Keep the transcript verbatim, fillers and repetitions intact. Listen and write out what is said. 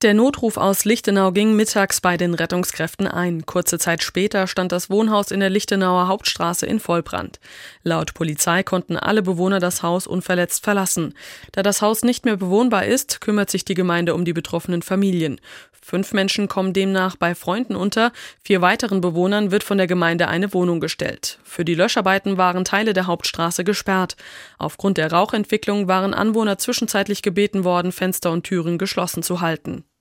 Der Notruf aus Lichtenau ging mittags bei den Rettungskräften ein. Kurze Zeit später stand das Wohnhaus in der Lichtenauer Hauptstraße in Vollbrand. Laut Polizei konnten alle Bewohner das Haus unverletzt verlassen. Da das Haus nicht mehr bewohnbar ist, kümmert sich die Gemeinde um die betroffenen Familien. Fünf Menschen kommen demnach bei Freunden unter. Vier weiteren Bewohnern wird von der Gemeinde eine Wohnung gestellt. Für die Löscharbeiten waren Teile der Hauptstraße gesperrt. Aufgrund der Rauchentwicklung waren Anwohner zwischenzeitlich gebeten worden, Fenster und Türen geschlossen zu halten.